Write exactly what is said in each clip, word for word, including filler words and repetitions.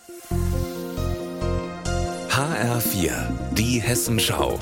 H R vier, die Hessenschau.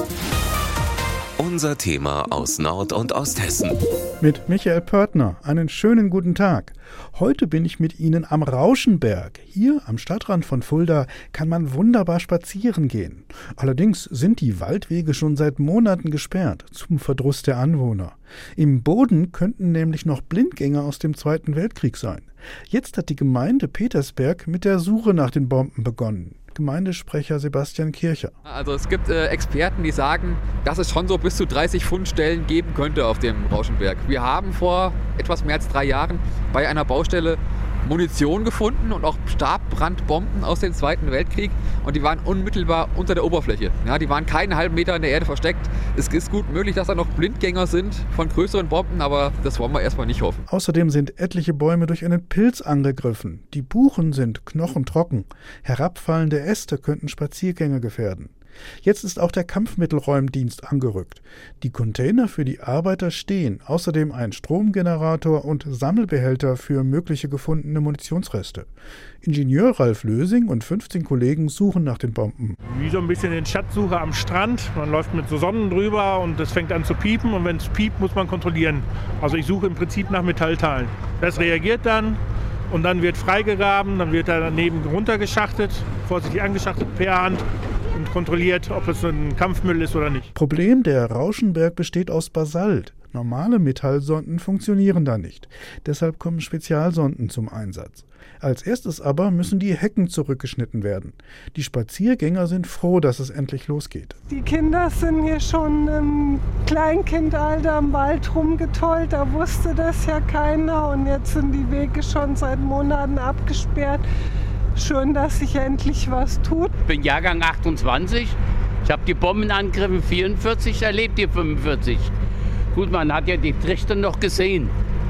Unser Thema aus Nord- und Osthessen. Mit Michael Pörtner. Einen schönen guten Tag. Heute bin ich mit Ihnen am Rauschenberg. Hier am Stadtrand von Fulda kann man wunderbar spazieren gehen. Allerdings sind die Waldwege schon seit Monaten gesperrt, zum Verdruss der Anwohner. Im Boden könnten nämlich noch Blindgänger aus dem Zweiten Weltkrieg sein. Jetzt hat die Gemeinde Petersberg mit der Suche nach den Bomben begonnen. Gemeindesprecher Sebastian Kircher. Also es gibt äh, Experten, die sagen, dass es schon so bis zu dreißig Fundstellen geben könnte auf dem Rauschenberg. Wir haben vor etwas mehr als drei Jahren bei einer Baustelle Munition gefunden und auch Stabbrandbomben aus dem Zweiten Weltkrieg und die waren unmittelbar unter der Oberfläche. Ja, die waren keinen halben Meter in der Erde versteckt. Es ist gut möglich, dass da noch Blindgänger sind von größeren Bomben, aber das wollen wir erstmal nicht hoffen. Außerdem sind etliche Bäume durch einen Pilz angegriffen. Die Buchen sind knochentrocken. Herabfallende Äste könnten Spaziergänger gefährden. Jetzt ist auch der Kampfmittelräumdienst angerückt. Die Container für die Arbeiter stehen, außerdem ein Stromgenerator und Sammelbehälter für mögliche gefundene Munitionsreste. Ingenieur Ralf Lösing und fünfzehn Kollegen suchen nach den Bomben. Wie so ein bisschen den Schatzsucher am Strand. Man läuft mit so Sonnen drüber und es fängt an zu piepen und wenn es piept, muss man kontrollieren. Also ich suche im Prinzip nach Metallteilen. Das reagiert dann und dann wird freigegraben, dann wird er daneben runtergeschachtet, vorsichtig angeschachtet per Hand. Und kontrolliert, ob es ein Kampfmüll ist oder nicht. Problem, der Rauschenberg besteht aus Basalt. Normale Metallsonden funktionieren da nicht. Deshalb kommen Spezialsonden zum Einsatz. Als erstes aber müssen die Hecken zurückgeschnitten werden. Die Spaziergänger sind froh, dass es endlich losgeht. Die Kinder sind hier schon im Kleinkindalter im Wald rumgetollt. Da wusste das ja keiner. Und jetzt sind die Wege schon seit Monaten abgesperrt. Schön, dass sich endlich was tut. Ich bin Jahrgang achtundzwanzig. Ich habe die Bombenangriffe vierundvierzig erlebt, die fünfundvierzig. Gut, man hat ja die Trichter noch gesehen.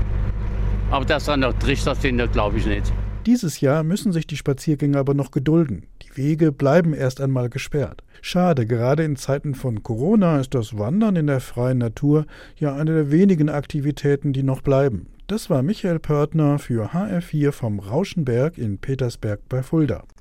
Aber dass da noch Trichter sind, das glaube ich nicht. Dieses Jahr müssen sich die Spaziergänger aber noch gedulden. Die Wege bleiben erst einmal gesperrt. Schade, gerade in Zeiten von Corona ist das Wandern in der freien Natur ja eine der wenigen Aktivitäten, die noch bleiben. Das war Michael Pörtner für H R vier vom Rauschenberg in Petersberg bei Fulda.